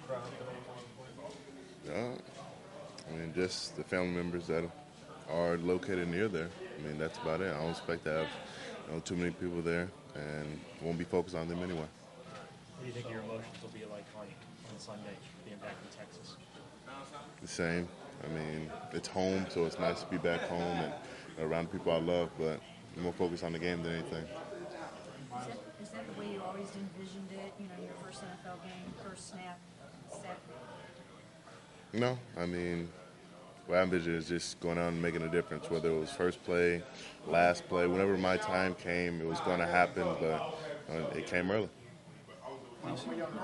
crowd I mean, just the family members that are located near there. I mean, that's about it. I don't expect to have too many people there, and won't be focused on them anyway. What do you think your emotions will be like on Sunday, being back in Texas? The same. I mean, it's home, so it's nice to be back home and around the people I love, but I'm more focused on the game than anything. Is that the way you always envisioned it? You know, your first NFL game, first snap, set. No, I mean, what I envision is just going out and making a difference, whether it was first play, last play, whenever my time came, it was going to happen, but it came early. What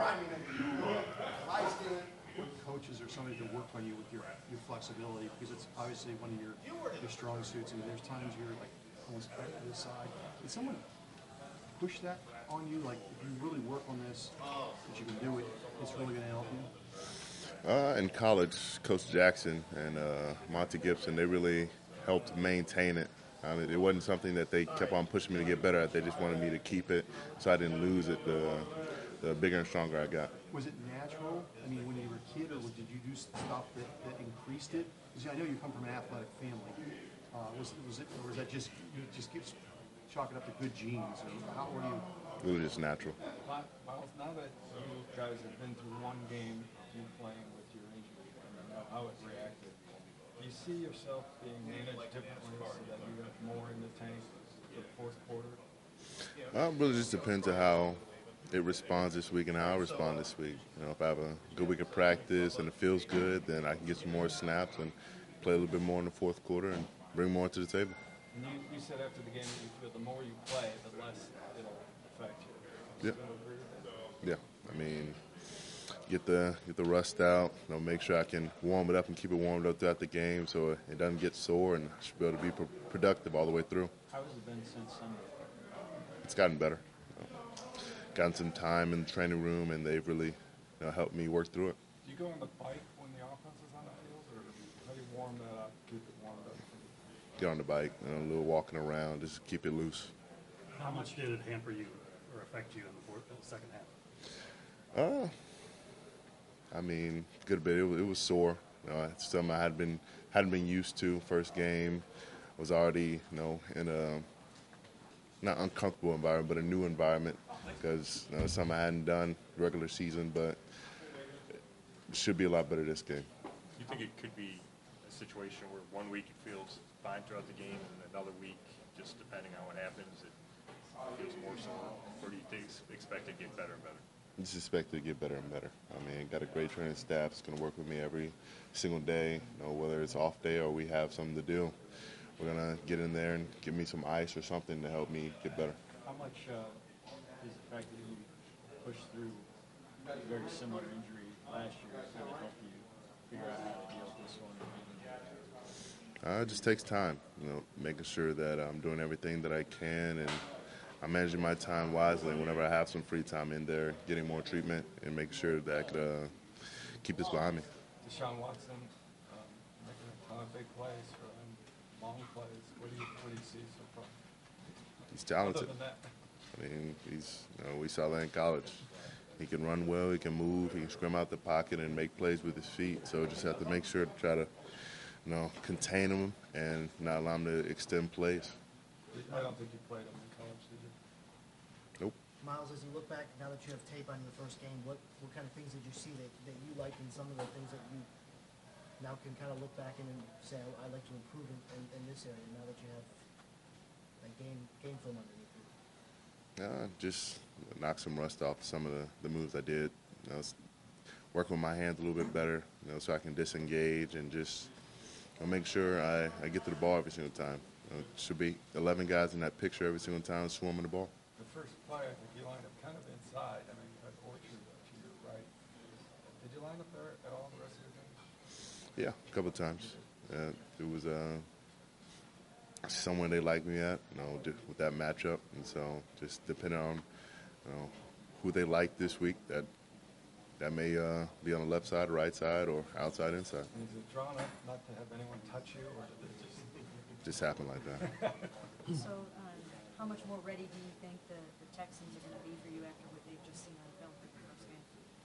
coaches or somebody to work on you with your flexibility? Because it's obviously one of your strong suits. I mean, there's times you're like almost back to the side. Did someone push that on you? Like, if you really work on this, that you can do it, it's really going to help you? In college, Coach Jackson and Monty Gibson, they really helped maintain it. I mean, it wasn't something that they kept on pushing me to get better at. They just wanted me to keep it so I didn't lose it the bigger and stronger I got. Was it natural? I mean, when you were a kid, or did you do stuff that increased it? Because I know you come from an athletic family. Was it, or was that just you just chalk it up to good genes? Or how were you? It was just natural. Miles, now that you guys have been through one game, you playing with your injury, and you know how it reacted, do you see yourself being managed differently so that you have more in the tank for the fourth quarter? It really just depends on how it responds this week and how I respond this week. You know, if I have a good week of practice and it feels good, then I can get some more snaps and play a little bit more in the fourth quarter and bring more to the table. And you said after the game that you feel the more you play, the less it'll affect you. Yeah. Do you agree with that? Yeah, I mean, get the rust out. You know, make sure I can warm it up and keep it warmed up throughout the game so it doesn't get sore, and I should be able to be productive all the way through. How has it been since Sunday? It's gotten better. Gotten some time in the training room, and they've really helped me work through it. Do you go on the bike when the offense is on the field, or how do you warm that up, keep it warmed up? Get on the bike, a little walking around, just keep it loose. How much did it hamper you or affect you in the second half? I mean, good bit. It was sore. It's something I hadn't been used to. First game, was already in a not uncomfortable environment, but a new environment because it's something I hadn't done regular season, but it should be a lot better this game. You think it could be a situation where 1 week it feels fine throughout the game, and another week, just depending on what happens, it feels more sore? Or do you expect it to get better and better? Just expect it to get better and better. I mean, got a great training staff. It's going to work with me every single day, whether it's off day or we have something to do. We're going to get in there and give me some ice or something to help me get better. How much is the fact that you pushed through a very similar injury last year kind of help you figure out how to deal with this one? It just takes time, making sure that I'm doing everything that I can and I'm managing my time wisely. Whenever I have some free time in there, getting more treatment and making sure that I could keep this behind me. Deshaun Watson making a ton of big plays for him, long plays. What do you see so far? He's talented. Other than that, I mean, we saw that in college. He can run well, he can move, he can scrim out the pocket and make plays with his feet. So just have to make sure to try to, contain him and not allow him to extend plays. I don't think you played him in college, did you? Nope. Miles, as you look back, now that you have tape on your first game, what kind of things did you see that you liked, and some of the things that you now can kind of look back and say, I'd like to improve in this area now that you have that game film underneath you? Just knock some rust off some of the moves I did. Work with my hands a little bit better, so I can disengage and just make sure I get to the ball every single time. It should be 11 guys in that picture every single time swarming the ball. The first play, I think you lined up kind of inside. I mean, you had Orchard to your right. Did you line up there at all the rest of your game? Yeah, a couple of times. It was somewhere they liked me at, with that matchup. And so just depending on who they like this week, that may be on the left side, right side, or outside, inside. And is it drawn up not to have anyone touch you, or did it Just happen like that. So, how much more ready do you think the Texans are going to be for you after what they've just seen on film for the first game?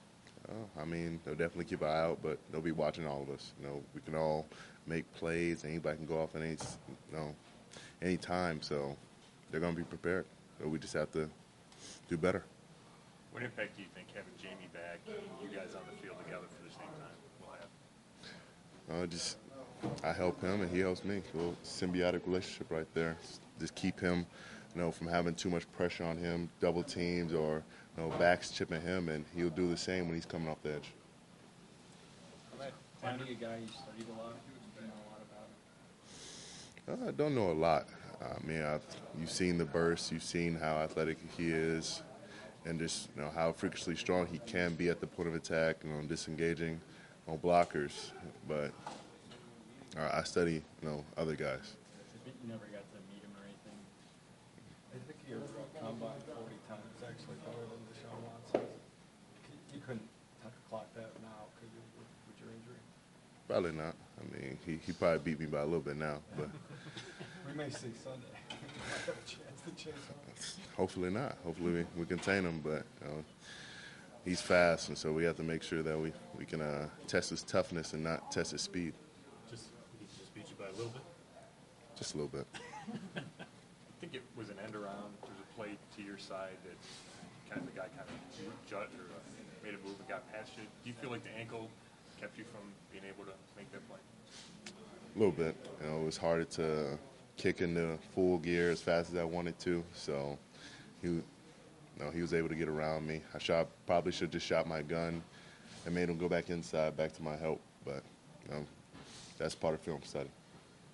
I mean, they'll definitely keep an eye out, but they'll be watching all of us. You know, we can all make plays. Anybody can go off at any time. So they're going to be prepared. So we just have to do better. What impact do you think having Jamie back and you guys on the field together for the same time will have? I help him and he helps me. A little symbiotic relationship right there. Just keep him, from having too much pressure on him, double teams or backs chipping him, and he'll do the same when he's coming off the edge. Tiny, a guy you studied a lot. Do you know a lot about him? I don't know a lot. I mean, you've seen the burst, you've seen how athletic he is, and just how freakishly strong he can be at the point of attack, disengaging on blockers. But I study, other guys. You never got to meet him or anything. I think you're combine 40 times actually better than Deshaun Watson. You couldn't clock that now, could you, with your injury? Probably not. I mean, he probably beat me by a little bit now, but We may see Sunday. We might have a chance to chase him. hopefully not. Hopefully we contain him, but he's fast, and so we have to make sure that we can test his toughness and not test his speed. He just beat you by a little bit? Just a little bit. I think it was an end around. There's a play to your side that the guy judged or made a move and got past you. Do you feel like the ankle kept you from being able to make that play? A little bit. It was harder to kick into full gear as fast as I wanted to. So he was able to get around me. Probably should have just shot my gun and made him go back inside, back to my help. But that's part of film study.